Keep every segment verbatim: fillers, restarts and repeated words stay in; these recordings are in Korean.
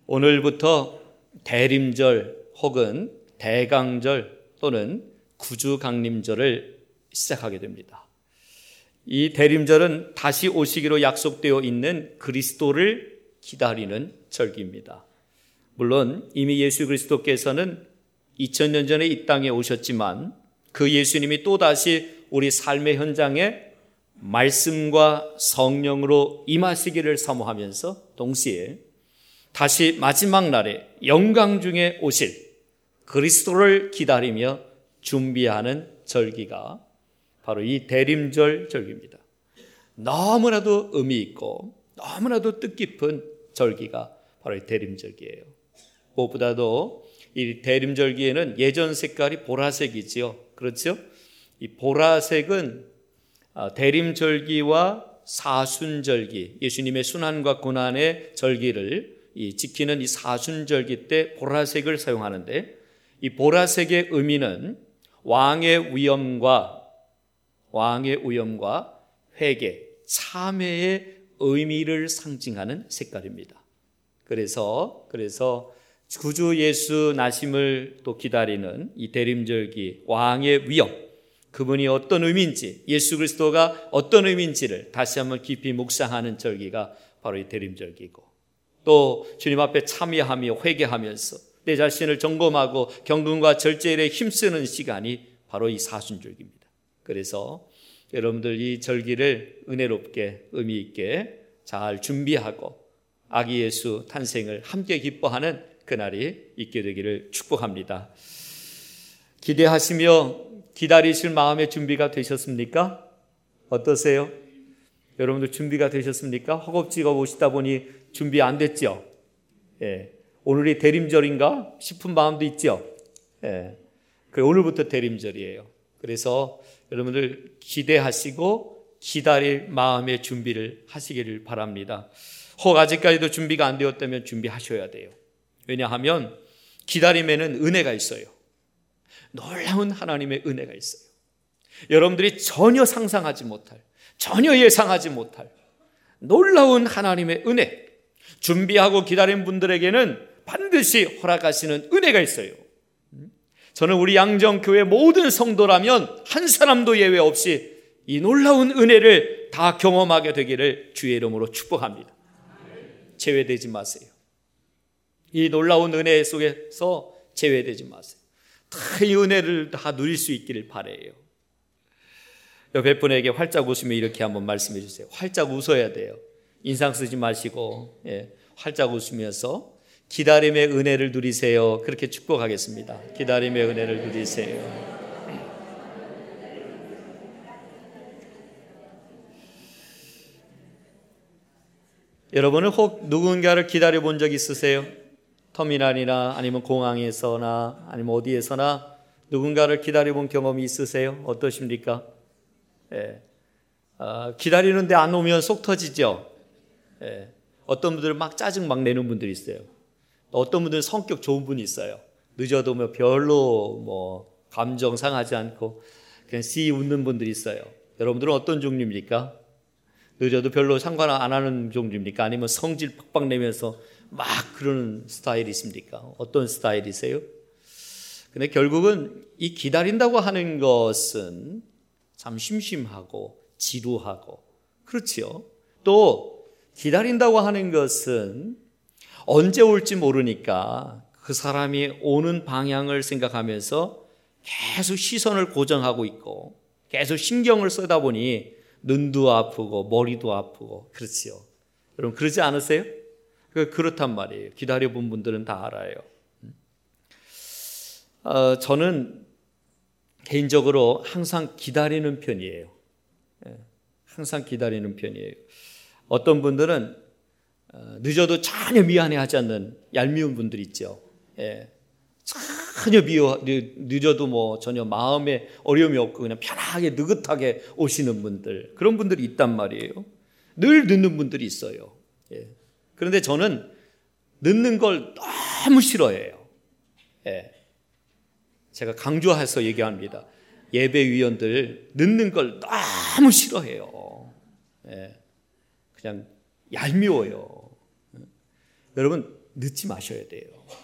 오늘부터 대림절 혹은 대강절 또는 구주강림절을 시작하게 됩니다. 이 대림절은 다시 오시기로 약속되어 있는 그리스도를 기다리는 절기입니다. 물론 이미 예수 그리스도께서는 이천 년 전에 이 땅에 오셨지만 그 예수님이 또다시 우리 삶의 현장에 말씀과 성령으로 임하시기를 사모하면서 동시에 다시 마지막 날에 영광 중에 오실 그리스도를 기다리며 준비하는 절기가 바로 이 대림절 절기입니다. 너무나도 의미 있고 너무나도 뜻깊은 절기가 바로 이 대림절기예요. 무엇보다도 이 대림절기에는 예전 색깔이 보라색이지요. 그렇죠? 이 보라색은 대림절기와 사순절기, 예수님의 순환과 고난의 절기를 지키는 이 사순절기 때 보라색을 사용하는데, 이 보라색의 의미는 왕의 위엄과 왕의 위엄과 회개, 참회의 의미를 상징하는 색깔입니다. 그래서 그래서 구주 예수 나심을 또 기다리는 이 대림절기, 왕의 위엄, 그분이 어떤 의미인지, 예수 그리스도가 어떤 의미인지를 다시 한번 깊이 묵상하는 절기가 바로 이 대림절기고, 또 주님 앞에 참여하며 회개하면서 내 자신을 점검하고 경건과 절제에 힘쓰는 시간이 바로 이 사순절기입니다. 그래서 여러분들 이 절기를 은혜롭게 의미 있게 잘 준비하고 아기 예수 탄생을 함께 기뻐하는 그날이 있게 되기를 축복합니다. 기대하시며 기다리실 마음의 준비가 되셨습니까? 어떠세요? 여러분들 준비가 되셨습니까? 허겁지겁 오시다 보니 준비 안 됐죠? 예. 오늘이 대림절인가 싶은 마음도 있죠? 예. 그 오늘부터 대림절이에요. 그래서 여러분들 기대하시고 기다릴 마음의 준비를 하시기를 바랍니다. 혹 아직까지도 준비가 안 되었다면 준비하셔야 돼요. 왜냐하면 기다림에는 은혜가 있어요. 놀라운 하나님의 은혜가 있어요. 여러분들이 전혀 상상하지 못할, 전혀 예상하지 못할 놀라운 하나님의 은혜, 준비하고 기다린 분들에게는 반드시 허락하시는 은혜가 있어요. 저는 우리 양정교회 모든 성도라면 한 사람도 예외 없이 이 놀라운 은혜를 다 경험하게 되기를 주의 이름으로 축복합니다. 제외되지 마세요. 이 놀라운 은혜 속에서 제외되지 마세요. 다 이 은혜를 다 누릴 수 있기를 바라요. 옆에 분에게 활짝 웃으며 이렇게 한번 말씀해 주세요. 활짝 웃어야 돼요. 인상 쓰지 마시고, 예, 활짝 웃으면서 기다림의 은혜를 누리세요. 그렇게 축복하겠습니다. 기다림의 은혜를 누리세요. 여러분은 혹 누군가를 기다려 본 적 있으세요? 터미널이나 아니면 공항에서나 아니면 어디에서나 누군가를 기다려 본 경험이 있으세요? 어떠십니까? 예. 어, 기다리는데 안 오면 속 터지죠? 예. 어떤 분들은 막 짜증 막 내는 분들이 있어요. 어떤 분들은 성격 좋은 분이 있어요. 늦어도 뭐 별로 뭐 감정 상하지 않고 그냥 씨 웃는 분들이 있어요. 여러분들은 어떤 종류입니까? 늦어도 별로 상관 안 하는 종류입니까? 아니면 성질 팍팍 내면서 막 그러는 스타일이십니까? 어떤 스타일이세요? 근데 결국은 이 기다린다고 하는 것은 참 심심하고 지루하고, 그렇지요. 또 기다린다고 하는 것은 언제 올지 모르니까 그 사람이 오는 방향을 생각하면서 계속 시선을 고정하고 있고 계속 신경을 쓰다 보니 눈도 아프고 머리도 아프고, 그렇지요. 여러분 그러지 않으세요? 그렇단 말이에요. 기다려본 분들은 다 알아요. 어, 저는 개인적으로 항상 기다리는 편이에요. 항상 기다리는 편이에요. 어떤 분들은 늦어도 전혀 미안해하지 않는 얄미운 분들 있죠. 예. 전혀 미워, 늦어도 뭐 전혀 마음에 어려움이 없고 그냥 편하게 느긋하게 오시는 분들, 그런 분들이 있단 말이에요. 늘 늦는 분들이 있어요. 예. 그런데 저는 늦는 걸 너무 싫어해요. 예. 제가 강조해서 얘기합니다. 예배위원들 늦는 걸 너무 싫어해요. 예. 그냥 얄미워요. 여러분 늦지 마셔야 돼요.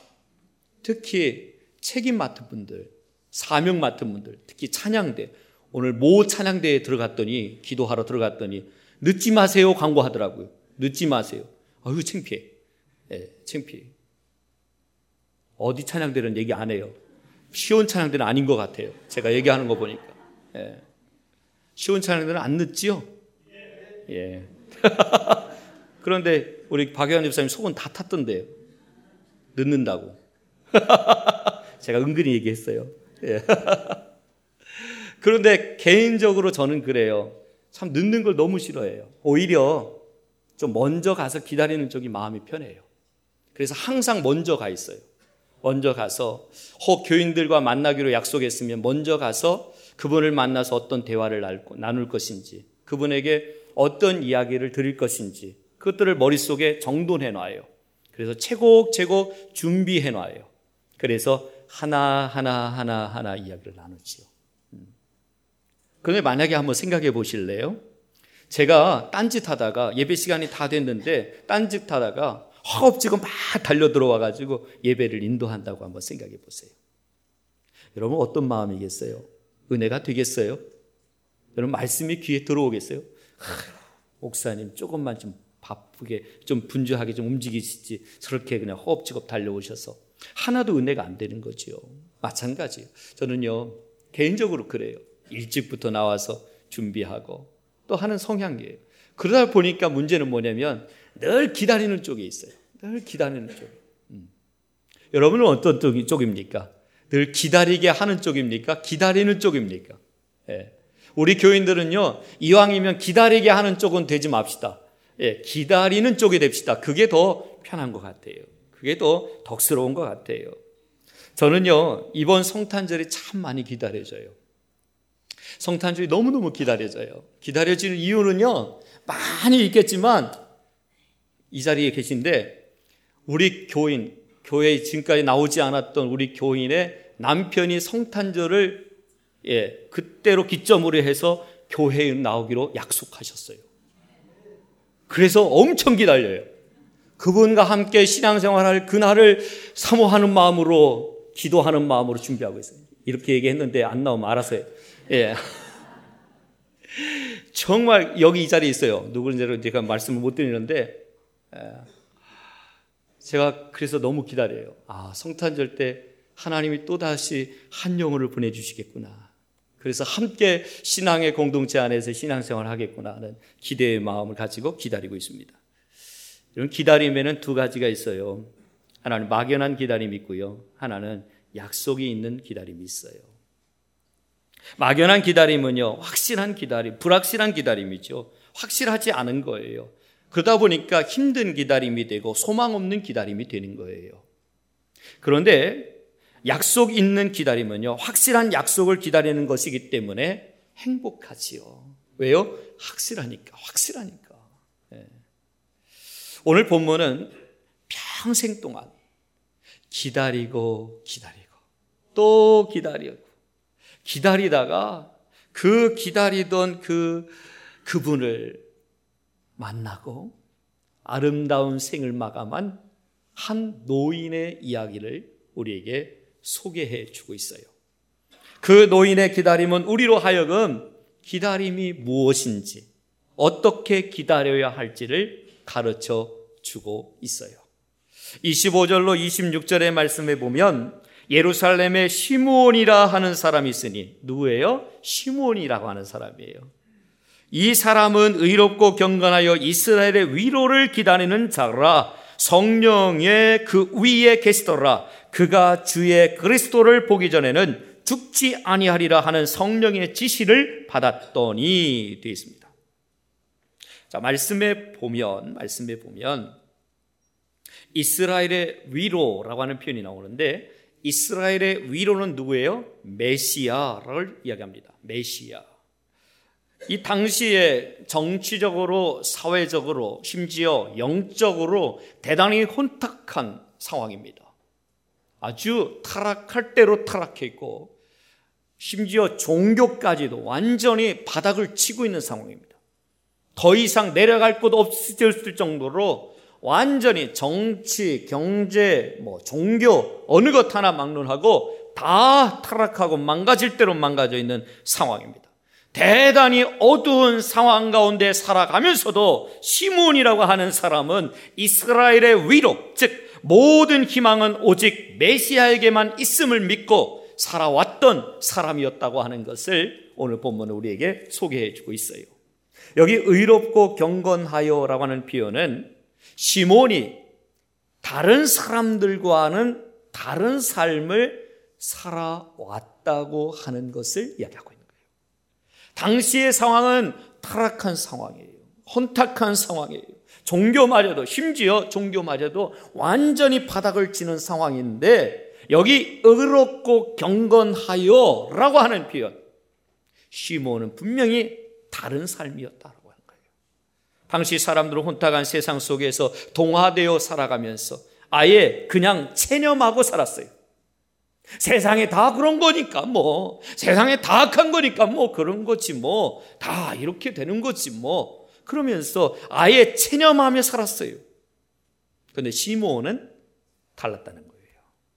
특히 책임 맡은 분들, 사명 맡은 분들, 특히 찬양대, 오늘 모 찬양대에 들어갔더니, 기도하러 들어갔더니 늦지 마세요 광고하더라고요. 늦지 마세요. 아유 창피해. 예, 창피해. 어디 찬양대는 얘기 안 해요. 시온 찬양대는 아닌 것 같아요. 제가 얘기하는 거 보니까. 예. 시온 찬양대는 안 늦지요? 예. 그런데 우리 박영환 집사님 속은 다 탔던데요. 늦는다고. 제가 은근히 얘기했어요. 예. 그런데 개인적으로 저는 그래요. 참 늦는 걸 너무 싫어해요. 오히려 좀 먼저 가서 기다리는 쪽이 마음이 편해요. 그래서 항상 먼저 가 있어요. 먼저 가서 혹 교인들과 만나기로 약속했으면 먼저 가서 그분을 만나서 어떤 대화를 나눌 것인지, 그분에게 어떤 이야기를 드릴 것인지 그것들을 머릿속에 정돈해 놔요. 그래서 채곡채곡 준비해 놔요. 그래서 하나하나 하나하나 이야기를 나누지요. 그런데 만약에 한번 생각해 보실래요? 제가 딴짓하다가 예배 시간이 다 됐는데 딴짓하다가 허겁지겁 막 달려 들어와 가지고 예배를 인도한다고 한번 생각해 보세요. 여러분 어떤 마음이겠어요? 은혜가 되겠어요? 여러분 말씀이 귀에 들어오겠어요? 하, 목사님 조금만 좀 바쁘게 좀 분주하게 좀 움직이시지 저렇게 그냥 허겁지겁 달려오셔서 하나도 은혜가 안 되는 거지요. 마찬가지예요. 저는요 개인적으로 그래요. 일찍부터 나와서 준비하고 또 하는 성향이에요. 그러다 보니까 문제는 뭐냐면 늘 기다리는 쪽에 있어요. 늘 기다리는 쪽에. 음. 여러분은 어떤 쪽입니까? 늘 기다리게 하는 쪽입니까? 기다리는 쪽입니까? 예. 우리 교인들은요 이왕이면 기다리게 하는 쪽은 되지 맙시다. 예. 기다리는 쪽이 됩시다. 그게 더 편한 것 같아요. 그게 더 덕스러운 것 같아요. 저는요 이번 성탄절이 참 많이 기다려져요. 성탄절이 너무너무 기다려져요. 기다려지는 이유는요 많이 있겠지만 이 자리에 계신데 우리 교인, 교회에 지금까지 나오지 않았던 우리 교인의 남편이 성탄절을 예, 그때로 기점으로 해서 교회에 나오기로 약속하셨어요. 그래서 엄청 기다려요. 그분과 함께 신앙생활할 그날을 사모하는 마음으로 기도하는 마음으로 준비하고 있어요. 이렇게 얘기했는데 안 나오면 알아서 해요. 예. 정말 여기 이 자리에 있어요. 누구인지를 제가 말씀을 못 드리는데 제가 그래서 너무 기다려요. 아, 성탄절 때 하나님이 또다시 한 영혼을 보내주시겠구나. 그래서 함께 신앙의 공동체 안에서 신앙생활을 하겠구나 하는 기대의 마음을 가지고 기다리고 있습니다. 이런 기다림에는 두 가지가 있어요. 하나는 막연한 기다림이 있고요. 하나는 약속이 있는 기다림이 있어요. 막연한 기다림은요, 확실한 기다림, 불확실한 기다림이죠. 확실하지 않은 거예요. 그러다 보니까 힘든 기다림이 되고 소망 없는 기다림이 되는 거예요. 그런데 약속 있는 기다림은요, 확실한 약속을 기다리는 것이기 때문에 행복하지요. 왜요? 확실하니까, 확실하니까. 네. 오늘 본문은 평생 동안 기다리고 기다리고 또 기다리고 기다리다가 그 기다리던 그 그분을 만나고 아름다운 생을 마감한 한 노인의 이야기를 우리에게 소개해 주고 있어요. 그 노인의 기다림은 우리로 하여금 기다림이 무엇인지, 어떻게 기다려야 할지를 가르쳐 주고 있어요. 이십오 절로 이십육 절의 말씀에 보면 예루살렘에 시므온이라 하는 사람이 있으니, 누구예요? 시므온이라고 하는 사람이에요. 이 사람은 의롭고 경건하여 이스라엘의 위로를 기다리는 자라, 성령의 그 위에 계시더라. 그가 주의 그리스도를 보기 전에는 죽지 아니하리라 하는 성령의 지시를 받았더니 되어 있습니다. 자, 말씀에 보면 말씀에 보면 이스라엘의 위로라고 하는 표현이 나오는데, 이스라엘의 위로는 누구예요? 메시아를 이야기합니다. 메시아. 이 당시에 정치적으로, 사회적으로, 심지어 영적으로 대단히 혼탁한 상황입니다. 아주 타락할 대로 타락해 있고, 심지어 종교까지도 완전히 바닥을 치고 있는 상황입니다. 더 이상 내려갈 곳 없을 정도로 완전히 정치, 경제, 뭐 종교 어느 것 하나 막론하고 다 타락하고 망가질 대로 망가져 있는 상황입니다. 대단히 어두운 상황 가운데 살아가면서도 시므온이라고 하는 사람은 이스라엘의 위로, 즉 모든 희망은 오직 메시아에게만 있음을 믿고 살아왔던 사람이었다고 하는 것을 오늘 본문은 우리에게 소개해 주고 있어요. 여기 의롭고 경건하여라고 하는 표현은 시므온이 다른 사람들과는 다른 삶을 살아왔다고 하는 것을 이야기하고 있는 거예요. 당시의 상황은 타락한 상황이에요. 혼탁한 상황이에요. 종교마저도, 심지어 종교마저도 완전히 바닥을 치는 상황인데 여기 의롭고 경건하여 라고 하는 표현, 시므온은 분명히 다른 삶이었다고 하는 거예요. 당시 사람들은 혼탁한 세상 속에서 동화되어 살아가면서 아예 그냥 체념하고 살았어요. 세상에 다 그런 거니까 뭐, 세상에 다 악한 거니까 뭐 그런 거지 뭐, 다 이렇게 되는 거지 뭐, 그러면서 아예 체념하며 살았어요. 그런데 시므온은 달랐다는 거예요.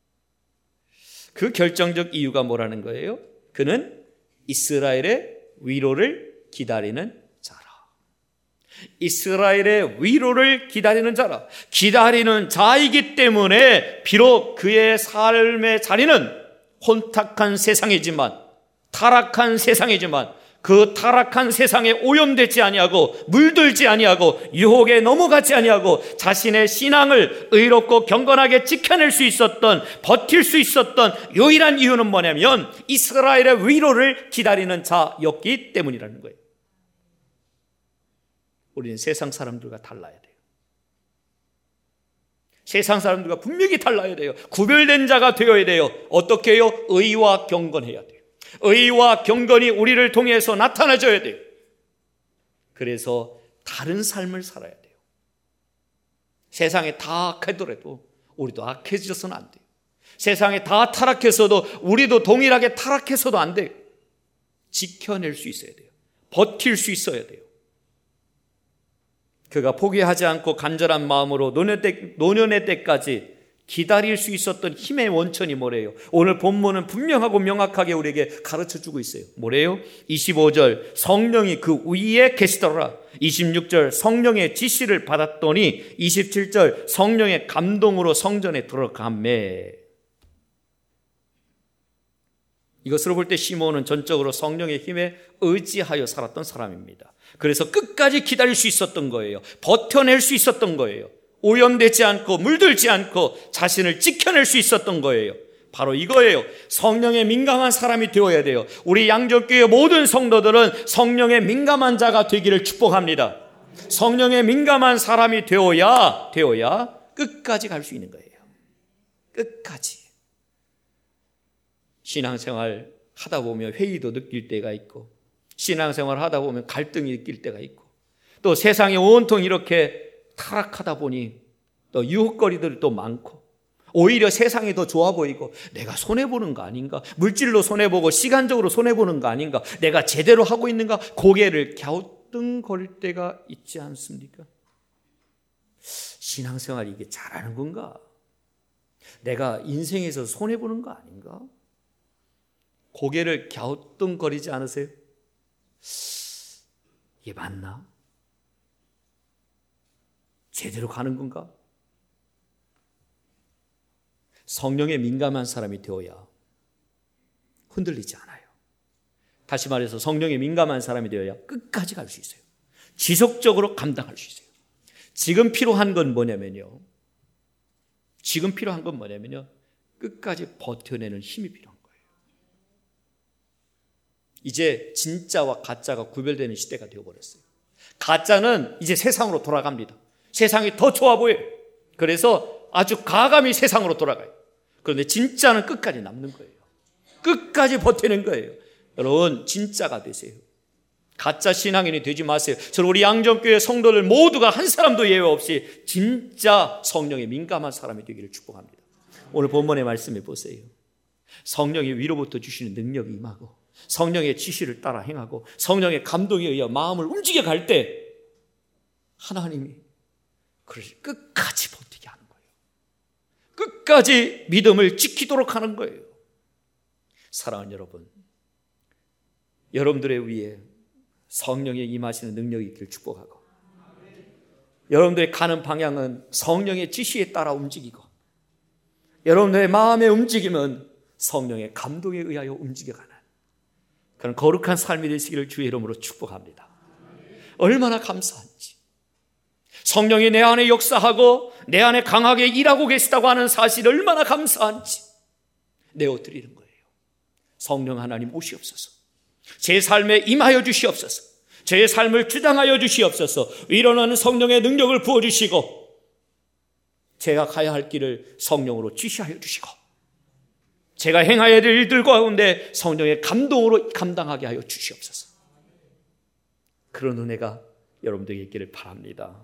그 결정적 이유가 뭐라는 거예요? 그는 이스라엘의 위로를 기다리는 자라. 이스라엘의 위로를 기다리는 자라. 기다리는 자이기 때문에 비록 그의 삶의 자리는 혼탁한 세상이지만, 타락한 세상이지만 그 타락한 세상에 오염되지 아니하고 물들지 아니하고 유혹에 넘어가지 아니하고 자신의 신앙을 의롭고 경건하게 지켜낼 수 있었던, 버틸 수 있었던 유일한 이유는 뭐냐면 이스라엘의 위로를 기다리는 자였기 때문이라는 거예요. 우리는 세상 사람들과 달라야 돼요. 세상 사람들과 분명히 달라야 돼요. 구별된 자가 되어야 돼요. 어떻게 해요? 의와 경건해야 돼요. 의와 경건이 우리를 통해서 나타나줘야 돼요. 그래서 다른 삶을 살아야 돼요. 세상에 다 악하더라도 우리도 악해져서는 안 돼요. 세상에 다 타락해서도 우리도 동일하게 타락해서도 안 돼요. 지켜낼 수 있어야 돼요. 버틸 수 있어야 돼요. 그가 포기하지 않고 간절한 마음으로 노년 때, 노년의 때까지 기다릴 수 있었던 힘의 원천이 뭐래요? 오늘 본문은 분명하고 명확하게 우리에게 가르쳐주고 있어요. 뭐래요? 이십오 절 성령이 그 위에 계시더라. 이십육 절 성령의 지시를 받았더니 이십칠 절 성령의 감동으로 성전에 들어가매. 이것으로 볼 때 시므온은 전적으로 성령의 힘에 의지하여 살았던 사람입니다. 그래서 끝까지 기다릴 수 있었던 거예요. 버텨낼 수 있었던 거예요. 오염되지 않고 물들지 않고 자신을 지켜낼 수 있었던 거예요. 바로 이거예요. 성령에 민감한 사람이 되어야 돼요. 우리 양적교회 모든 성도들은 성령에 민감한 자가 되기를 축복합니다. 성령에 민감한 사람이 되어야 되어야 끝까지 갈 수 있는 거예요. 끝까지. 신앙생활 하다 보면 회의도 느낄 때가 있고, 신앙생활 하다 보면 갈등이 느낄 때가 있고, 또 세상에 온통 이렇게 타락하다 보니 또 유혹거리들이 또 많고, 오히려 세상이 더 좋아 보이고, 내가 손해보는 거 아닌가, 물질로 손해보고 시간적으로 손해보는 거 아닌가, 내가 제대로 하고 있는가, 고개를 갸우뚱거릴 때가 있지 않습니까? 신앙생활 이게 잘하는 건가? 내가 인생에서 손해보는 거 아닌가? 고개를 갸우뚱거리지 않으세요? 이게 맞나? 제대로 가는 건가? 성령에 민감한 사람이 되어야 흔들리지 않아요. 다시 말해서 성령에 민감한 사람이 되어야 끝까지 갈 수 있어요. 지속적으로 감당할 수 있어요. 지금 필요한 건 뭐냐면요. 지금 필요한 건 뭐냐면요. 끝까지 버텨내는 힘이 필요한 거예요. 이제 진짜와 가짜가 구별되는 시대가 되어버렸어요. 가짜는 이제 세상으로 돌아갑니다. 세상이 더 좋아 보여요. 그래서 아주 과감히 세상으로 돌아가요. 그런데 진짜는 끝까지 남는 거예요. 끝까지 버티는 거예요. 여러분, 진짜가 되세요. 가짜 신앙인이 되지 마세요. 저는 우리 양정교회 성도들 모두가 한 사람도 예외 없이 진짜 성령에 민감한 사람이 되기를 축복합니다. 오늘 본문의 말씀해 보세요. 성령이 위로부터 주시는 능력이 임하고, 성령의 지시를 따라 행하고, 성령의 감동에 의해 마음을 움직여 갈 때 하나님이 그러시 끝까지 버티게 하는 거예요. 끝까지 믿음을 지키도록 하는 거예요. 사랑하는 여러분, 여러분들의 위에 성령의 임하시는 능력이 있길 축복하고, 여러분들의 가는 방향은 성령의 지시에 따라 움직이고, 여러분들의 마음의 움직임은 성령의 감동에 의하여 움직여가는 그런 거룩한 삶이 되시기를 주의 이름으로 축복합니다. 얼마나 감사한지, 성령이 내 안에 역사하고 내 안에 강하게 일하고 계시다고 하는 사실이 얼마나 감사한지 내어드리는 거예요. 성령 하나님 오시옵소서. 제 삶에 임하여 주시옵소서. 제 삶을 주장하여 주시옵소서. 일어나는 성령의 능력을 부어주시고, 제가 가야 할 길을 성령으로 지시하여 주시고, 제가 행하여야 될 일들 가운데 성령의 감동으로 감당하게 하여 주시옵소서. 그런 은혜가 여러분들에게 있기를 바랍니다.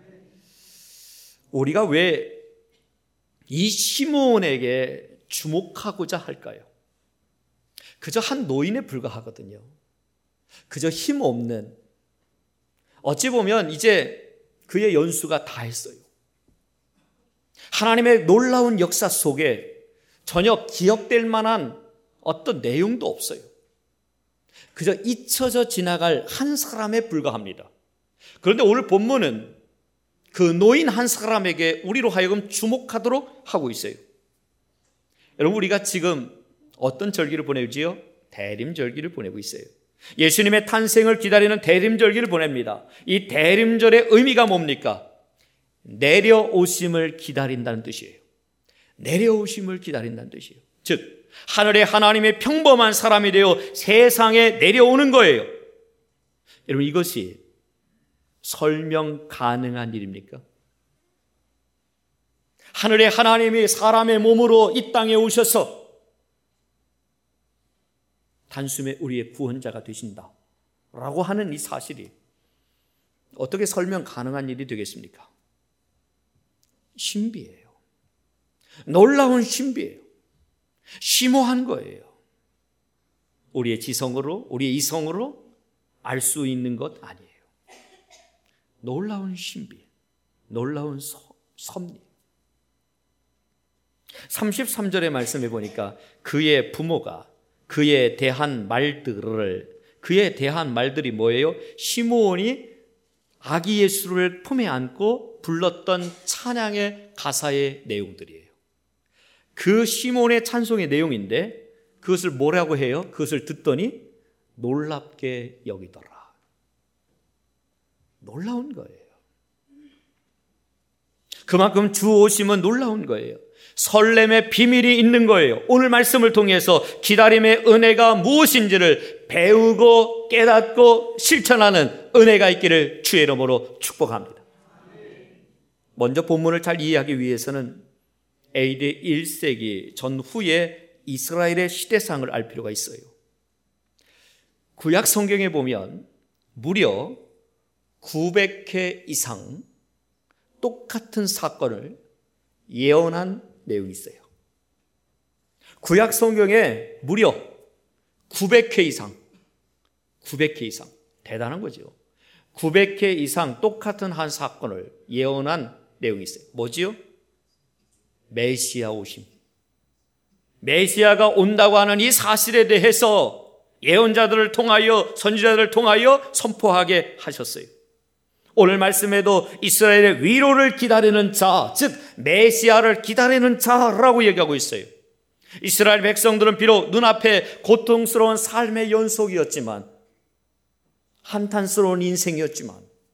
우리가 왜 이 시므온에게 주목하고자 할까요? 그저 한 노인에 불과하거든요. 그저 힘없는, 어찌 보면 이제 그의 연수가 다 했어요. 하나님의 놀라운 역사 속에 전혀 기억될 만한 어떤 내용도 없어요. 그저 잊혀져 지나갈 한 사람에 불과합니다. 그런데 오늘 본문은 그 노인 한 사람에게 우리로 하여금 주목하도록 하고 있어요. 여러분, 우리가 지금 어떤 절기를 보내지요? 대림절기를 보내고 있어요. 예수님의 탄생을 기다리는 대림절기를 보냅니다. 이 대림절의 의미가 뭡니까? 내려오심을 기다린다는 뜻이에요. 내려오심을 기다린다는 뜻이에요. 즉, 하늘의 하나님의 평범한 사람이 되어 세상에 내려오는 거예요. 여러분, 이것이 설명 가능한 일입니까? 하늘의 하나님이 사람의 몸으로 이 땅에 오셔서 단숨에 우리의 구원자가 되신다 라고 하는 이 사실이 어떻게 설명 가능한 일이 되겠습니까? 신비예요. 놀라운 신비예요. 심오한 거예요. 우리의 지성으로, 우리의 이성으로 알 수 있는 것 아니에요. 놀라운 신비, 놀라운 섭리. 삼십삼 절의 말씀해 보니까 그의 부모가 그에 대한 말들을, 그에 대한 말들이 뭐예요? 시므온이 아기 예수를 품에 안고 불렀던 찬양의 가사의 내용들이에요. 그 시므온의 찬송의 내용인데 그것을 뭐라고 해요? 그것을 듣더니 놀랍게 여기더라. 놀라운 거예요. 그만큼 주 오심은 놀라운 거예요. 설렘의 비밀이 있는 거예요. 오늘 말씀을 통해서 기다림의 은혜가 무엇인지를 배우고 깨닫고 실천하는 은혜가 있기를 주의 이름으로 축복합니다. 먼저 본문을 잘 이해하기 위해서는 에이디 일 세기 전후의 이스라엘의 시대상을 알 필요가 있어요. 구약 성경에 보면 무려 구백 회 이상 똑같은 사건을 예언한 내용이 있어요. 구약 성경에 무려 구백 회 이상, 구백 회 이상, 대단한 거죠. 구백 회 이상 똑같은 한 사건을 예언한 내용이 있어요. 뭐지요? 메시아 오심. 메시아가 온다고 하는 이 사실에 대해서 예언자들을 통하여, 선지자들을 통하여 선포하게 하셨어요. 오늘 말씀에도 이스라엘의 위로를 기다리는 자, 즉 메시아를 기다리는 자라고 얘기하고 있어요. 이스라엘 백성들은 비록 눈앞에 고통스러운 삶의 연속이었지만, 한탄스러운 인생이었지만,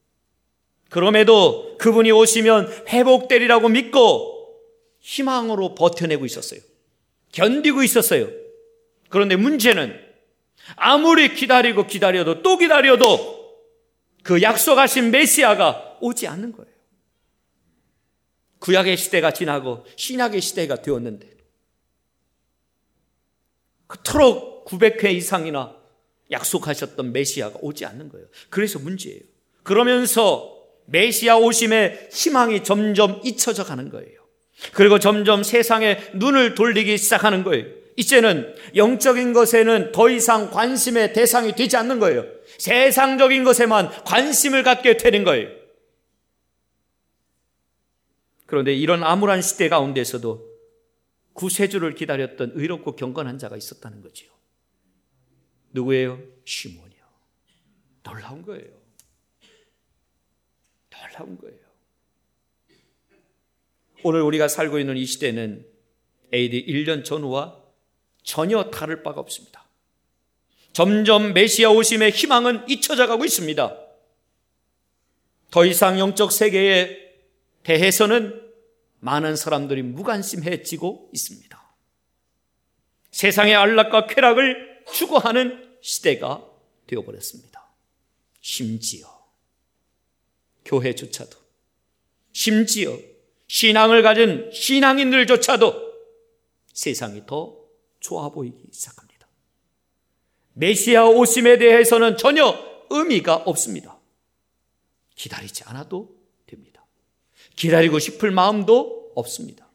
그럼에도 그분이 오시면 회복되리라고 믿고 희망으로 버텨내고 있었어요. 견디고 있었어요. 그런데 문제는 아무리 기다리고 기다려도 또 기다려도 그 약속하신 메시아가 오지 않는 거예요. 구약의 시대가 지나고 신약의 시대가 되었는데 그토록 구백 회 이상이나 약속하셨던 메시아가 오지 않는 거예요. 그래서 문제예요. 그러면서 메시아 오심의 희망이 점점 잊혀져 가는 거예요. 그리고 점점 세상에 눈을 돌리기 시작하는 거예요. 이제는 영적인 것에는 더 이상 관심의 대상이 되지 않는 거예요. 세상적인 것에만 관심을 갖게 되는 거예요. 그런데 이런 암울한 시대 가운데서도 구세주를 기다렸던 의롭고 경건한 자가 있었다는 거지요. 누구예요? 시몬이요. 놀라운 거예요. 놀라운 거예요. 오늘 우리가 살고 있는 이 시대는 에이디 일 년 전후와 전혀 다를 바가 없습니다. 점점 메시아 오심의 희망은 잊혀져 가고 있습니다. 더 이상 영적 세계에 대해서는 많은 사람들이 무관심해지고 있습니다. 세상의 안락과 쾌락을 추구하는 시대가 되어버렸습니다. 심지어 교회조차도, 심지어 신앙을 가진 신앙인들조차도 세상이 더 좋아 보이기 시작합니다. 메시아 오심에 대해서는 전혀 의미가 없습니다. 기다리지 않아도 됩니다. 기다리고 싶을 마음도 없습니다.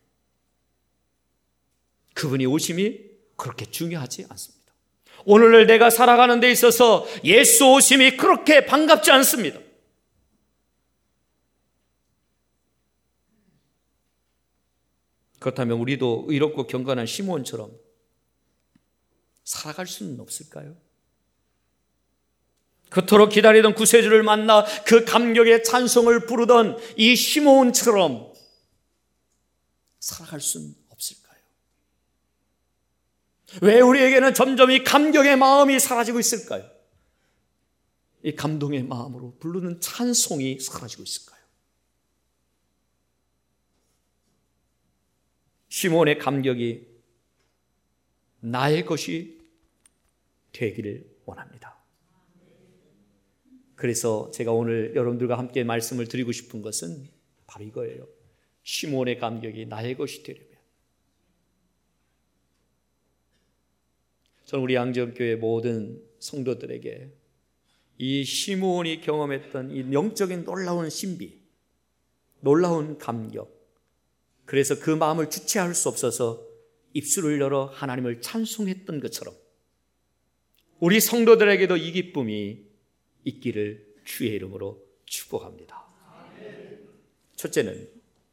그분이 오심이 그렇게 중요하지 않습니다. 오늘을 내가 살아가는 데 있어서 예수 오심이 그렇게 반갑지 않습니다. 그렇다면 우리도 의롭고 경건한 시몬처럼 살아갈 수는 없을까요? 그토록 기다리던 구세주를 만나 그 감격의 찬송을 부르던 이 시몬처럼 살아갈 수는 없을까요? 왜 우리에게는 점점 이 감격의 마음이 사라지고 있을까요? 이 감동의 마음으로 부르는 찬송이 사라지고 있을까요? 시몬의 감격이 나의 것이 되기를 원합니다. 그래서 제가 오늘 여러분들과 함께 말씀을 드리고 싶은 것은 바로 이거예요. 시몬의 감격이 나의 것이 되려면 저는 우리 양지교회 모든 성도들에게 이 시몬이 경험했던 이 영적인 놀라운 신비, 놀라운 감격, 그래서 그 마음을 주체할 수 없어서 입술을 열어 하나님을 찬송했던 것처럼 우리 성도들에게도 이 기쁨이 있기를 주의 이름으로 축복합니다. 첫째는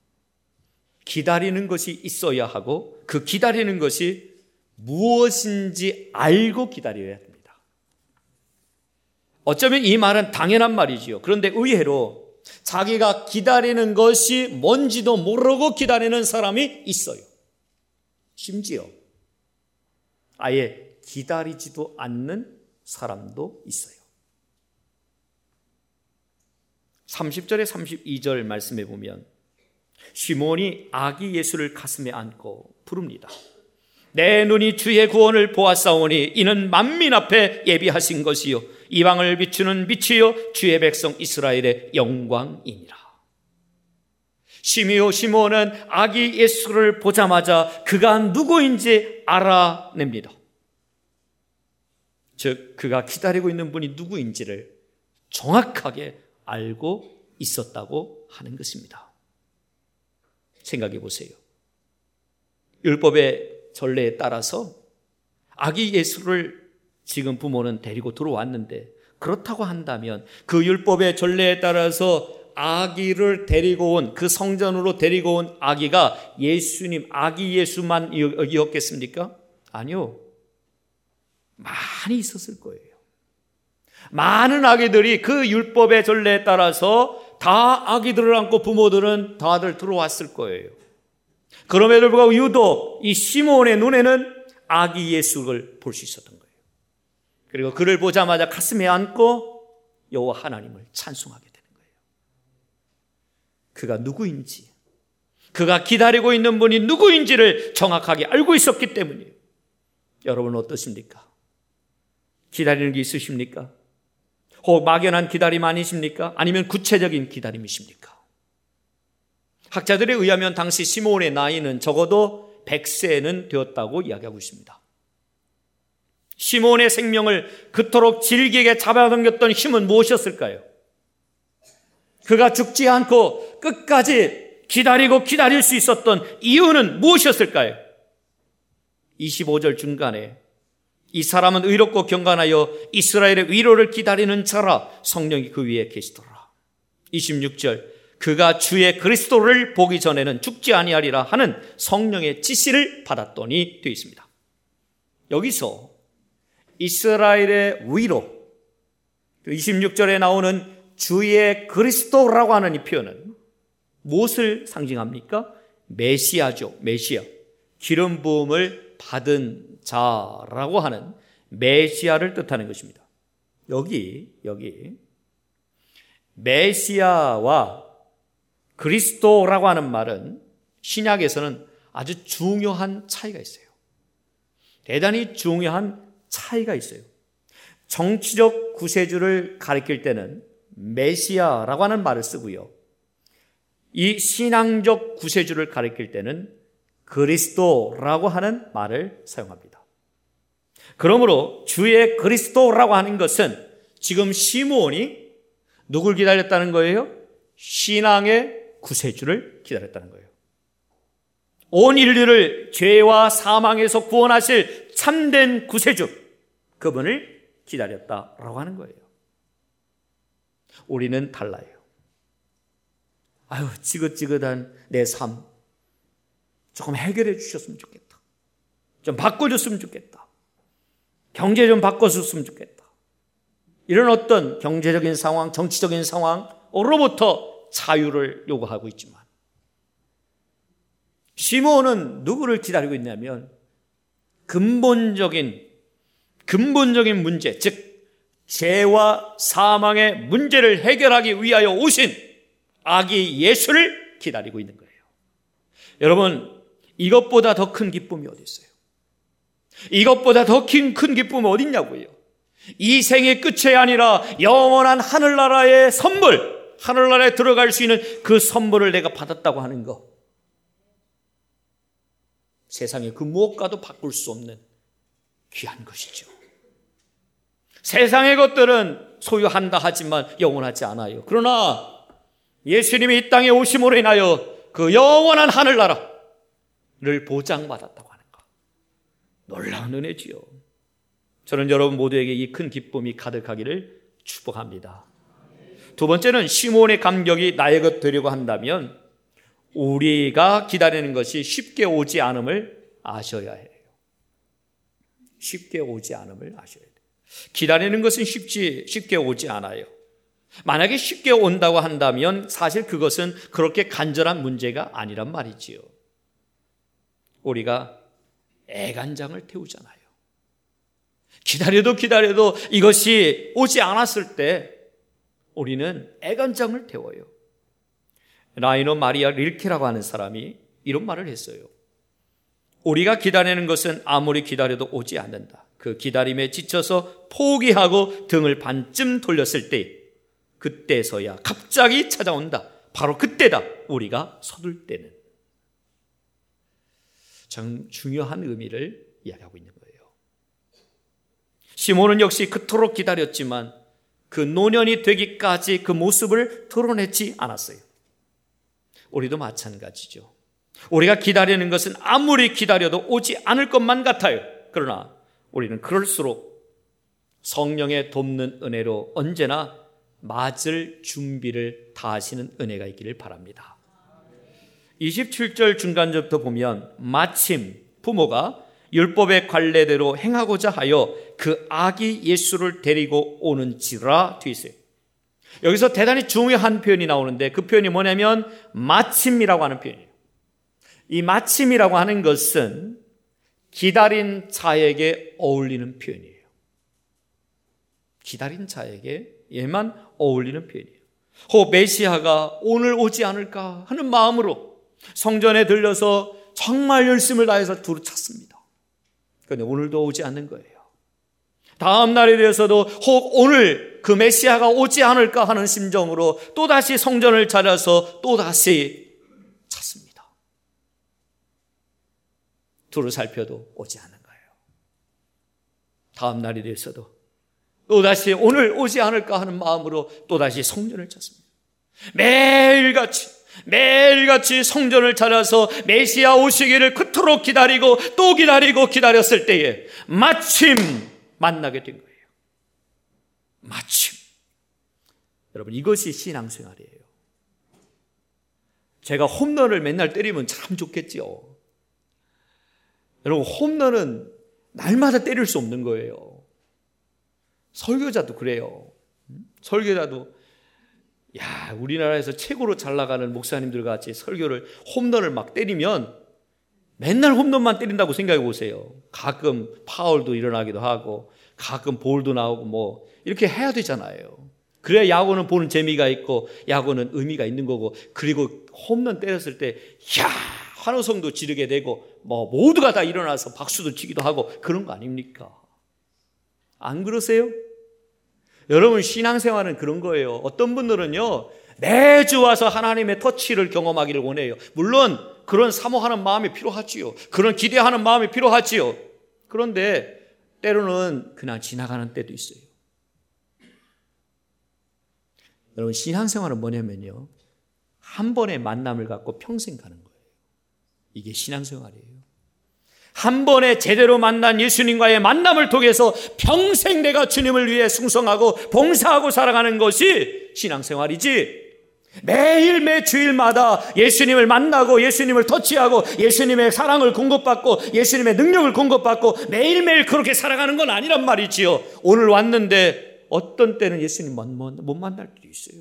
기다리는 것이 있어야 하고 그 기다리는 것이 무엇인지 알고 기다려야 합니다. 어쩌면 이 말은 당연한 말이지요. 그런데 의외로 자기가 기다리는 것이 뭔지도 모르고 기다리는 사람이 있어요. 심지어 아예 기다리지도 않는 사람도 있어요. 삼십 절에 삼십이 절 말씀해 보면 시몬이 아기 예수를 가슴에 안고 부릅니다. 내 눈이 주의 구원을 보았사오니 이는 만민 앞에 예비하신 것이요 이방을 비추는 빛이요 주의 백성 이스라엘의 영광이니라. 시므오 시몬은 아기 예수를 보자마자 그가 누구인지 알아냅니다. 즉 그가 기다리고 있는 분이 누구인지를 정확하게 알고 있었다고 하는 것입니다. 생각해 보세요. 율법의 전례에 따라서 아기 예수를 지금 부모는 데리고 들어왔는데 그렇다고 한다면 그 율법의 전례에 따라서 아기를 데리고 온 그 성전으로 데리고 온 아기가 예수님 아기 예수만이었겠습니까? 아니요. 많이 있었을 거예요. 많은 아기들이 그 율법의 전례에 따라서 다 아기들을 안고 부모들은 다들 들어왔을 거예요. 그럼에도 불구하고 유독 이 시몬의 눈에는 아기 예수를 볼 수 있었던 거예요. 그리고 그를 보자마자 가슴에 안고 여호와 하나님을 찬송하게 되는 거예요. 그가 누구인지, 그가 기다리고 있는 분이 누구인지를 정확하게 알고 있었기 때문이에요. 여러분은 어떠십니까? 기다리는 게 있으십니까? 혹 막연한 기다림 아니십니까? 아니면 구체적인 기다림이십니까? 학자들에 의하면 당시 시몬의 나이는 적어도 백 세는 되었다고 이야기하고 있습니다. 시몬의 생명을 그토록 질기게 잡아당겼던 힘은 무엇이었을까요? 그가 죽지 않고 끝까지 기다리고 기다릴 수 있었던 이유는 무엇이었을까요? 이십오 절 중간에 이 사람은 의롭고 경건하여 이스라엘의 위로를 기다리는 자라 성령이 그 위에 계시더라. 이십육 절 그가 주의 그리스도를 보기 전에는 죽지 아니하리라 하는 성령의 지시를 받았더니 되어 있습니다. 여기서 이스라엘의 위로, 이십육 절에 나오는 주의 그리스도라고 하는 이 표현은 무엇을 상징합니까? 메시아죠. 메시아. 기름 부음을 받은 자라고 하는 메시아를 뜻하는 것입니다. 여기 여기 메시아와 그리스도라고 하는 말은 신약에서는 아주 중요한 차이가 있어요. 대단히 중요한 차이가 있어요. 정치적 구세주를 가리킬 때는 메시아라고 하는 말을 쓰고요. 이 신앙적 구세주를 가리킬 때는 그리스도라고 하는 말을 사용합니다. 그러므로 주의 그리스도라고 하는 것은 지금 시므온이 누굴 기다렸다는 거예요? 신앙의 구세주를 기다렸다는 거예요. 온 인류를 죄와 사망에서 구원하실 참된 구세주, 그분을 기다렸다라고 하는 거예요. 우리는 달라요. 아유, 지긋지긋한 내 삶 조금 해결해 주셨으면 좋겠다. 좀 바꿔줬으면 좋겠다. 경제 좀 바꿔줬으면 좋겠다. 이런 어떤 경제적인 상황, 정치적인 상황으로부터 자유를 요구하고 있지만 시므온은 누구를 기다리고 있냐면 근본적인 근본적인 문제, 즉 죄와 사망의 문제를 해결하기 위하여 오신 아기 예수를 기다리고 있는 거예요. 여러분, 이것보다 더 큰 기쁨이 어디 있어요? 이것보다 더 큰 큰 기쁨이 어디 있냐고요? 이 생의 끝이 아니라 영원한 하늘나라의 선물, 하늘나라에 들어갈 수 있는 그 선물을 내가 받았다고 하는 거, 세상의 그 무엇과도 바꿀 수 없는 귀한 것이죠. 세상의 것들은 소유한다 하지만 영원하지 않아요. 그러나 예수님이 이 땅에 오심으로 인하여 그 영원한 하늘나라를 보장받았다고 하는 것, 놀라운 은혜지요. 저는 여러분 모두에게 이 큰 기쁨이 가득하기를 축복합니다. 두 번째는 시므온의 감격이 나의 것 되려고 한다면 우리가 기다리는 것이 쉽게 오지 않음을 아셔야 해요. 쉽게 오지 않음을 아셔야 돼요. 기다리는 것은 쉽지, 쉽게 오지 않아요. 만약에 쉽게 온다고 한다면 사실 그것은 그렇게 간절한 문제가 아니란 말이지요. 우리가 애간장을 태우잖아요. 기다려도 기다려도 이것이 오지 않았을 때 우리는 애간장을 태워요. 라이너 마리아 릴케라고 하는 사람이 이런 말을 했어요. 우리가 기다리는 것은 아무리 기다려도 오지 않는다. 그 기다림에 지쳐서 포기하고 등을 반쯤 돌렸을 때 그때서야 갑자기 찾아온다. 바로 그때다. 우리가 서둘 때는. 참 중요한 의미를 이야기하고 있는 거예요. 시몬은 역시 그토록 기다렸지만 그 노년이 되기까지 그 모습을 드러내지 않았어요. 우리도 마찬가지죠. 우리가 기다리는 것은 아무리 기다려도 오지 않을 것만 같아요. 그러나 우리는 그럴수록 성령의 돕는 은혜로 언제나 맞을 준비를 다하시는 은혜가 있기를 바랍니다. 이십칠 절 중간절부터 보면 마침 부모가 율법의 관례대로 행하고자 하여 그 아기 예수를 데리고 오는지라 되어 있어요. 여기서 대단히 중요한 표현이 나오는데 그 표현이 뭐냐면 마침이라고 하는 표현이에요. 이 마침이라고 하는 것은 기다린 자에게 어울리는 표현이에요. 기다린 자에게 얘만 어울리는 표현이에요. 혹 메시아가 오늘 오지 않을까 하는 마음으로 성전에 들려서 정말 열심을 다해서 두루 찾습니다. 그런데 오늘도 오지 않는 거예요. 다음 날에 대해서도 혹 오늘 그 메시아가 오지 않을까 하는 심정으로 또다시 성전을 찾아서 또다시 찾습니다. 두루 살펴도 오지 않는 거예요. 다음 날에 대해서도 또다시 오늘 오지 않을까 하는 마음으로 또다시 성전을 찾습니다. 매일같이 매일같이 성전을 찾아서 메시아 오시기를 그토록 기다리고 또 기다리고 기다렸을 때에 마침 만나게 된 거예요. 마침. 여러분, 이것이 신앙생활이에요. 제가 홈런을 맨날 때리면 참 좋겠지요. 여러분, 홈런은 날마다 때릴 수 없는 거예요. 설교자도 그래요. 설교자도 야, 우리나라에서 최고로 잘 나가는 목사님들 같이 설교를 홈런을 막 때리면 맨날 홈런만 때린다고 생각해 보세요. 가끔 파울도 일어나기도 하고 가끔 볼도 나오고 뭐 이렇게 해야 되잖아요. 그래야 야구는 보는 재미가 있고 야구는 의미가 있는 거고, 그리고 홈런 때렸을 때 야, 환호성도 지르게 되고 뭐 모두가 다 일어나서 박수도 치기도 하고 그런 거 아닙니까? 안 그러세요? 여러분, 신앙생활은 그런 거예요. 어떤 분들은요, 매주 와서 하나님의 터치를 경험하기를 원해요. 물론 그런 사모하는 마음이 필요하지요. 그런 기대하는 마음이 필요하지요. 그런데 때로는 그냥 지나가는 때도 있어요. 여러분, 신앙생활은 뭐냐면요, 한 번의 만남을 갖고 평생 가는 거예요. 이게 신앙생활이에요. 한 번에 제대로 만난 예수님과의 만남을 통해서 평생 내가 주님을 위해 충성하고 봉사하고 살아가는 것이 신앙생활이지, 매일 매 주일마다 예수님을 만나고 예수님을 터치하고 예수님의 사랑을 공급받고 예수님의 능력을 공급받고 매일매일 그렇게 살아가는 건 아니란 말이지요. 오늘 왔는데 어떤 때는 예수님 못 만날 때도 있어요.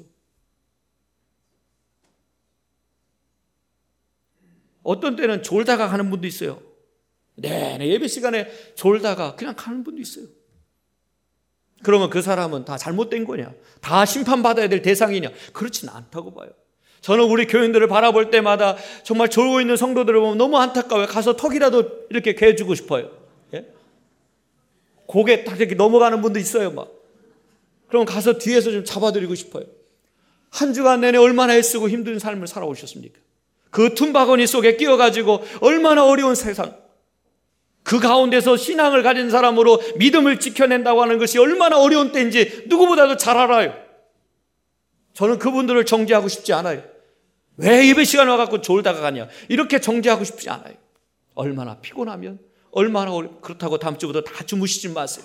어떤 때는 졸다가 가는 분도 있어요. 네네, 예배 시간에 졸다가 그냥 가는 분도 있어요. 그러면 그 사람은 다 잘못된 거냐? 다 심판받아야 될 대상이냐? 그렇지는 않다고 봐요. 저는 우리 교인들을 바라볼 때마다 정말 졸고 있는 성도들을 보면 너무 안타까워요. 가서 턱이라도 이렇게 개주고 싶어요. 예? 고개 딱 이렇게 넘어가는 분도 있어요, 막. 그럼 가서 뒤에서 좀 잡아드리고 싶어요. 한 주간 내내 얼마나 애쓰고 힘든 삶을 살아오셨습니까? 그 tum바구니 속에 끼어가지고 얼마나 어려운 세상, 그 가운데서 신앙을 가진 사람으로 믿음을 지켜낸다고 하는 것이 얼마나 어려운 때인지 누구보다도 잘 알아요. 저는 그분들을 정죄하고 싶지 않아요. 왜 예배 시간에 와갖고 졸다가 가냐, 이렇게 정죄하고 싶지 않아요. 얼마나 피곤하면 얼마나 어려... 그렇다고 다음 주부터 다 주무시지 마세요.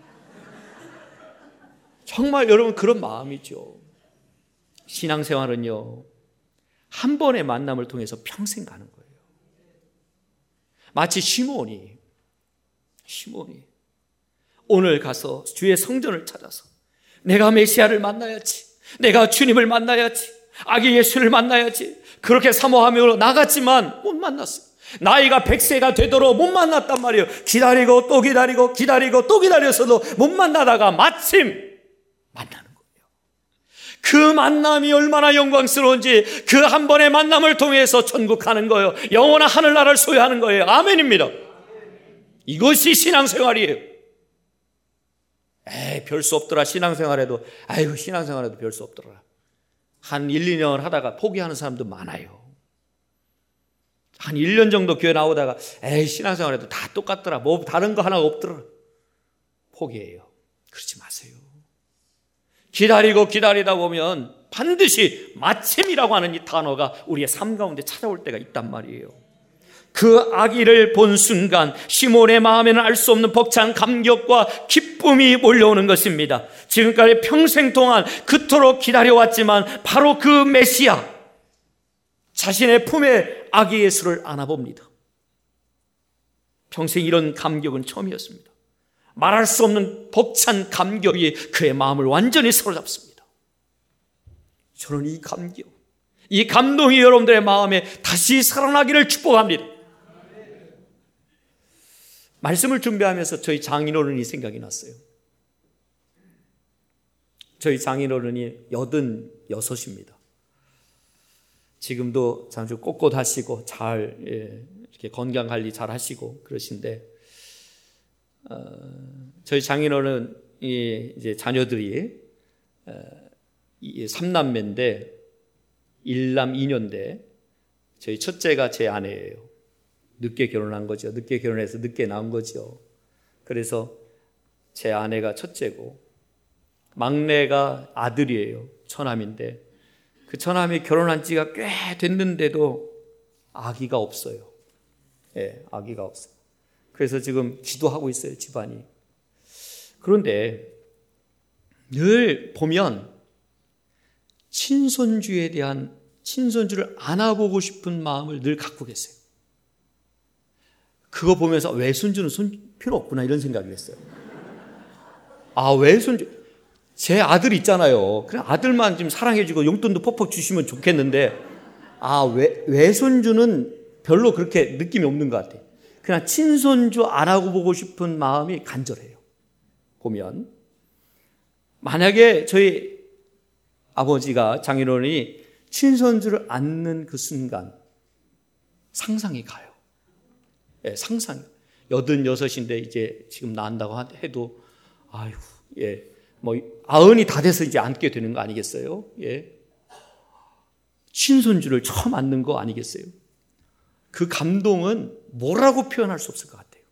정말 여러분, 그런 마음이죠. 신앙생활은요, 한 번의 만남을 통해서 평생 가는 거예요. 마치 시몬이 시몬이 오늘 가서 주의 성전을 찾아서 내가 메시아를 만나야지, 내가 주님을 만나야지, 아기 예수를 만나야지, 그렇게 사모하며 나갔지만 못 만났어요. 나이가 백 세가 되도록 못 만났단 말이에요. 기다리고 또 기다리고 기다리고 또 기다려서도 못 만나다가 마침 만나는 거예요. 그 만남이 얼마나 영광스러운지, 그 한 번의 만남을 통해서 천국 가는 거예요. 영원한 하늘나라를 소유하는 거예요. 아멘입니다. 이것이 신앙생활이에요. 에이, 별 수 없더라. 신앙생활에도, 아이고, 신앙생활에도 별 수 없더라. 한 일, 이 년 하다가 포기하는 사람도 많아요. 한 일 년 정도 교회 나오다가 에이, 신앙생활에도 다 똑같더라. 뭐 다른 거 하나 없더라. 포기해요. 그러지 마세요. 기다리고 기다리다 보면 반드시 마침이라고 하는 이 단어가 우리의 삶 가운데 찾아올 때가 있단 말이에요. 그 아기를 본 순간 시몬의 마음에는 알 수 없는 벅찬 감격과 기쁨이 몰려오는 것입니다. 지금까지 평생 동안 그토록 기다려왔지만 바로 그 메시아, 자신의 품에 아기 예수를 안아봅니다. 평생 이런 감격은 처음이었습니다. 말할 수 없는 벅찬 감격이 그의 마음을 완전히 사로잡습니다. 저는 이 감격, 이 감동이 여러분들의 마음에 다시 살아나기를 축복합니다. 말씀을 준비하면서 저희 장인어른이 생각이 났어요. 저희 장인어른이 여든여섯입니다. 지금도 아주 꼿꼿하시고 잘, 예, 이렇게 건강 관리 잘 하시고 그러신데, 어, 저희 장인어른 이제 자녀들이 어, 삼남매인데 일남 이녀인데 저희 첫째가 제 아내예요. 늦게 결혼한 거죠. 늦게 결혼해서 늦게 낳은 거죠. 그래서 제 아내가 첫째고 막내가 아들이에요. 처남인데 그 처남이 결혼한 지가 꽤 됐는데도 아기가 없어요. 예, 아기가 없어요. 그래서 지금 기도하고 있어요, 집안이. 그런데 늘 보면 친손주에 대한 친손주를 안아보고 싶은 마음을 늘 갖고 계세요. 그거 보면서 외손주는 손 필요 없구나 이런 생각을 했어요. 아, 외손주, 제 아들 있잖아요. 그래 아들만 좀 사랑해주고 용돈도 퍽퍽 주시면 좋겠는데, 아, 외, 외손주는 별로 그렇게 느낌이 없는 것 같아요. 그냥 친손주 안아고 보고 싶은 마음이 간절해요. 보면 만약에 저희 아버지가 장인어른이 친손주를 안는 그 순간 상상이 가요. 예, 상상. 여든여섯인데 이제 지금 낳는다고 해도 아유, 예, 뭐 아흔이 다 돼서 이제 안게 되는 거 아니겠어요? 예, 친손주를 처음 안는 거 아니겠어요? 그 감동은 뭐라고 표현할 수 없을 것 같아요.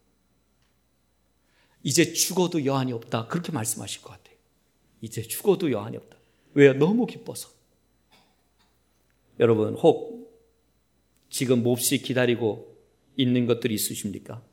이제 죽어도 여한이 없다 그렇게 말씀하실 것 같아요. 이제 죽어도 여한이 없다. 왜요? 너무 기뻐서. 여러분, 혹 지금 몹시 기다리고 있는 것들이 있으십니까?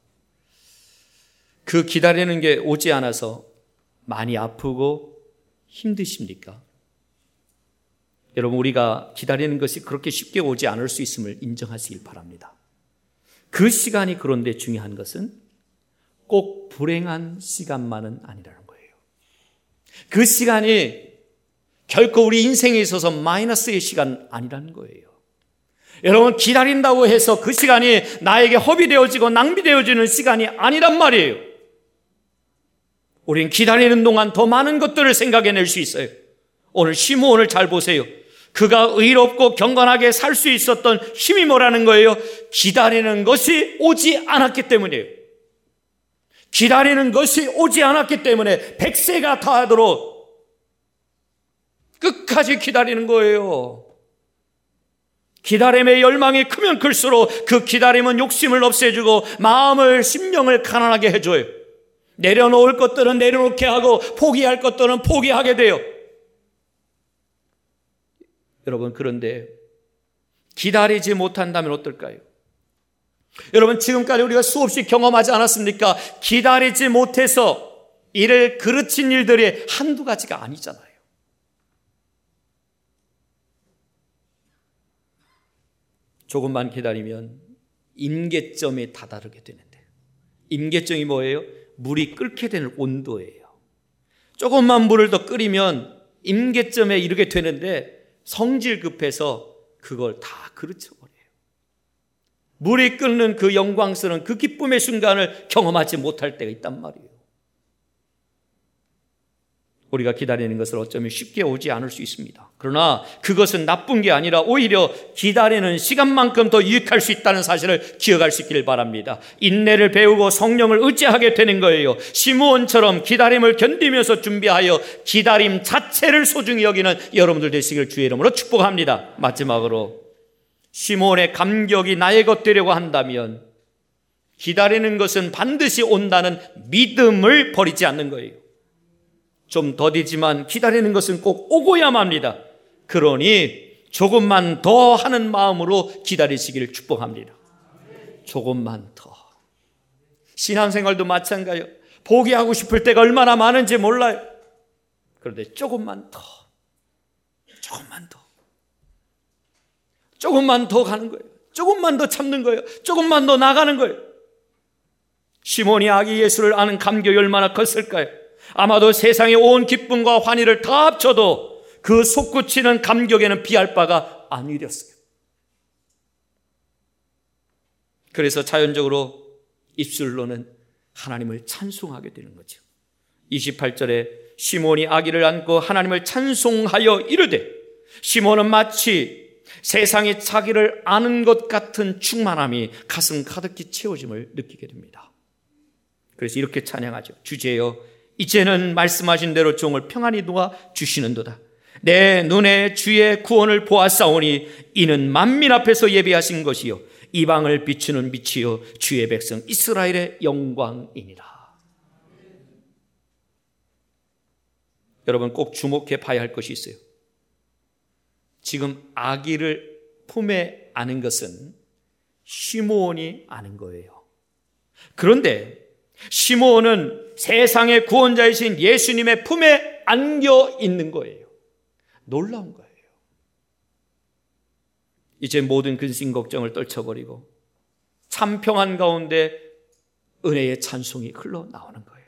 그 기다리는 게 오지 않아서 많이 아프고 힘드십니까? 여러분, 우리가 기다리는 것이 그렇게 쉽게 오지 않을 수 있음을 인정하시길 바랍니다. 그 시간이 그런데 중요한 것은 꼭 불행한 시간만은 아니라는 거예요. 그 시간이 결코 우리 인생에 있어서 마이너스의 시간 아니라는 거예요. 여러분, 기다린다고 해서 그 시간이 나에게 허비되어지고 낭비되어지는 시간이 아니란 말이에요. 우린 기다리는 동안 더 많은 것들을 생각해낼 수 있어요. 오늘 시므온을 잘 보세요. 그가 의롭고 경건하게 살 수 있었던 힘이 뭐라는 거예요? 기다리는 것이 오지 않았기 때문이에요. 기다리는 것이 오지 않았기 때문에 백세가 다하도록 끝까지 기다리는 거예요. 기다림의 열망이 크면 클수록 그 기다림은 욕심을 없애주고 마음을, 심령을 가난하게 해줘요. 내려놓을 것들은 내려놓게 하고 포기할 것들은 포기하게 돼요. 여러분, 그런데 기다리지 못한다면 어떨까요? 여러분, 지금까지 우리가 수없이 경험하지 않았습니까? 기다리지 못해서 이를 그르친 일들이 한두 가지가 아니잖아요. 조금만 기다리면 임계점에 다다르게 되는데, 임계점이 뭐예요? 물이 끓게 되는 온도예요. 조금만 물을 더 끓이면 임계점에 이르게 되는데 성질 급해서 그걸 다 그르쳐버려요. 물이 끓는 그 영광스러운 그 기쁨의 순간을 경험하지 못할 때가 있단 말이에요. 우리가 기다리는 것을 어쩌면 쉽게 오지 않을 수 있습니다. 그러나 그것은 나쁜 게 아니라 오히려 기다리는 시간만큼 더 유익할 수 있다는 사실을 기억할 수 있기를 바랍니다. 인내를 배우고 성령을 의지하게 되는 거예요. 시므온처럼 기다림을 견디면서 준비하여 기다림 자체를 소중히 여기는 여러분들 되시길 주의 이름으로 축복합니다. 마지막으로, 시므온의 감격이 나의 것 되려고 한다면 기다리는 것은 반드시 온다는 믿음을 버리지 않는 거예요. 좀 더디지만 기다리는 것은 꼭 오고야 합니다. 그러니 조금만 더 하는 마음으로 기다리시기를 축복합니다. 조금만 더. 신앙생활도 마찬가지예요. 포기하고 싶을 때가 얼마나 많은지 몰라요. 그런데 조금만 더, 조금만 더, 조금만 더 가는 거예요. 조금만 더 참는 거예요. 조금만 더 나가는 거예요. 시몬이 아기 예수를 아는 감격이 얼마나 컸을까요? 아마도 세상의 온 기쁨과 환희를 다 합쳐도 그 솟구치는 감격에는 비할 바가 아니었어요. 그래서 자연적으로 입술로는 하나님을 찬송하게 되는 거죠. 이십팔 절에 시몬이 아기를 안고 하나님을 찬송하여 이르되, 시몬은 마치 세상이 자기를 아는 것 같은 충만함이 가슴 가득히 채워짐을 느끼게 됩니다. 그래서 이렇게 찬양하죠. 주제여, 이제는 말씀하신 대로 종을 평안히 놓아 주시는도다. 내 눈에 주의 구원을 보았사오니 이는 만민 앞에서 예비하신 것이요 이방을 비추는 빛이요 주의 백성 이스라엘의 영광이니라. 여러분, 꼭 주목해 봐야 할 것이 있어요. 지금 아기를 품에 안은 것은 시므온이 아는 거예요. 그런데 시므온은 세상의 구원자이신 예수님의 품에 안겨 있는 거예요. 놀라운 거예요. 이제 모든 근심 걱정을 떨쳐버리고 참 평안 가운데 은혜의 찬송이 흘러나오는 거예요.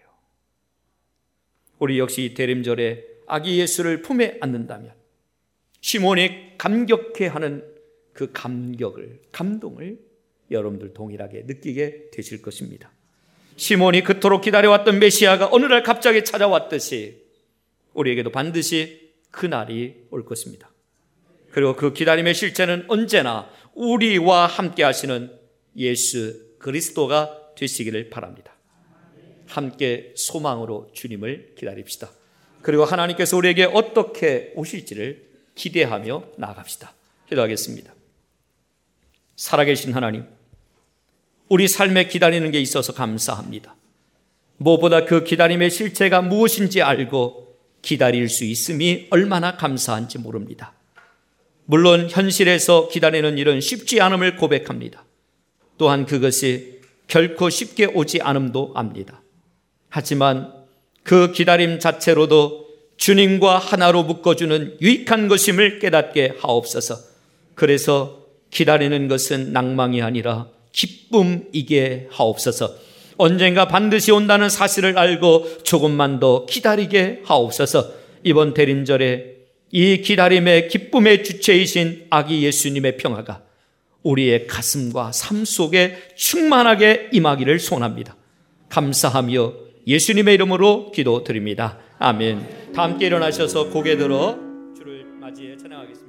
우리 역시 대림절에 아기 예수를 품에 안는다면 시몬이 감격해하는 그 감격을, 감동을 여러분들 동일하게 느끼게 되실 것입니다. 시몬이 그토록 기다려왔던 메시아가 어느 날 갑자기 찾아왔듯이 우리에게도 반드시 그날이 올 것입니다. 그리고 그 기다림의 실체는 언제나 우리와 함께 하시는 예수 그리스도가 되시기를 바랍니다. 함께 소망으로 주님을 기다립시다. 그리고 하나님께서 우리에게 어떻게 오실지를 기대하며 나아갑시다. 기도하겠습니다. 살아계신 하나님, 우리 삶에 기다리는 게 있어서 감사합니다. 무엇보다 그 기다림의 실체가 무엇인지 알고 기다릴 수 있음이 얼마나 감사한지 모릅니다. 물론 현실에서 기다리는 일은 쉽지 않음을 고백합니다. 또한 그것이 결코 쉽게 오지 않음도 압니다. 하지만 그 기다림 자체로도 주님과 하나로 묶어주는 유익한 것임을 깨닫게 하옵소서. 그래서 기다리는 것은 낭망이 아니라 기쁨이게 하옵소서. 언젠가 반드시 온다는 사실을 알고 조금만 더 기다리게 하옵소서. 이번 대림절에 이 기다림의 기쁨의 주체이신 아기 예수님의 평화가 우리의 가슴과 삶 속에 충만하게 임하기를 소원합니다. 감사하며 예수님의 이름으로 기도드립니다. 아멘. 다 함께 일어나셔서 고개 들어 주를 맞이해 찬양하겠습니다.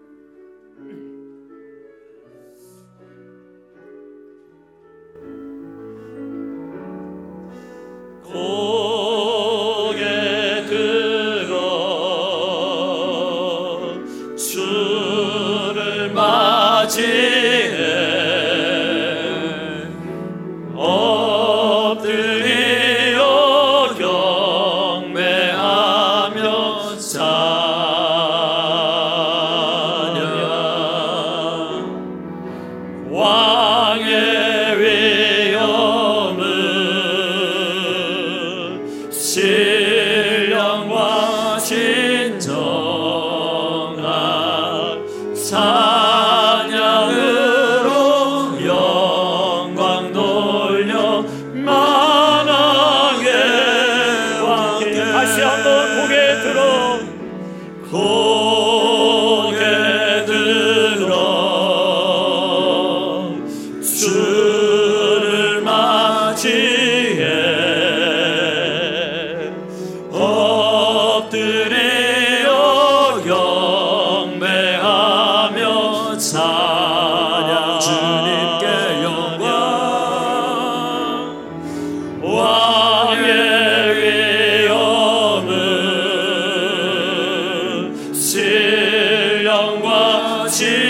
고개 들어 주를 맞이해 엎드려 경배하며 찬양 왕의 위엄은 신령과 진정한 찬양으로 영광 돌려 만왕의 왕께 다시 한번 고개 들어 고개 들어 주를 맞이해 엎드려 경배하며 찬양 주님께 영광 왕의 위엄은 신령과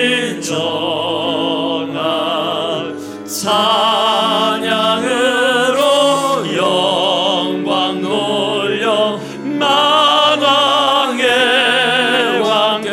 진정한 찬양으로 영광 돌려 만왕의 왕께.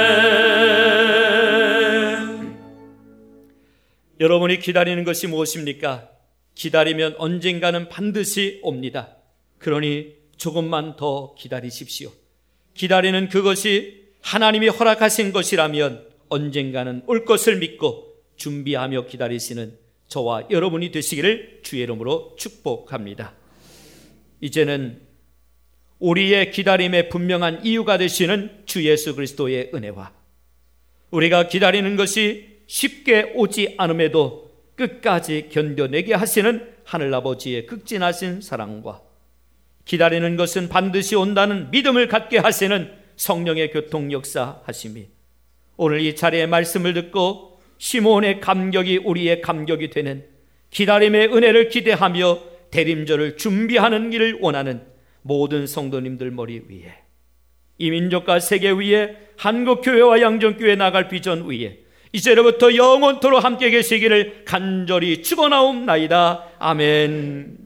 여러분이 기다리는 것이 무엇입니까? 기다리면 언젠가는 반드시 옵니다. 그러니 조금만 더 기다리십시오. 기다리는 그것이 하나님이 허락하신 것이라면 언젠가는 올 것을 믿고 준비하며 기다리시는 저와 여러분이 되시기를 주의 이름으로 축복합니다. 이제는 우리의 기다림의 분명한 이유가 되시는 주 예수 그리스도의 은혜와 우리가 기다리는 것이 쉽게 오지 않음에도 끝까지 견뎌내게 하시는 하늘아버지의 극진하신 사랑과 기다리는 것은 반드시 온다는 믿음을 갖게 하시는 성령의 교통 역사 하심이 오늘 이 자리의 말씀을 듣고 시몬의 감격이 우리의 감격이 되는 기다림의 은혜를 기대하며 대림절을 준비하는 길을 원하는 모든 성도님들 머리 위에 이 민족과 세계 위에 한국교회와 양정교회 나갈 비전 위에 이제로부터 영원토록 함께 계시기를 간절히 축원하옵나이다. 아멘.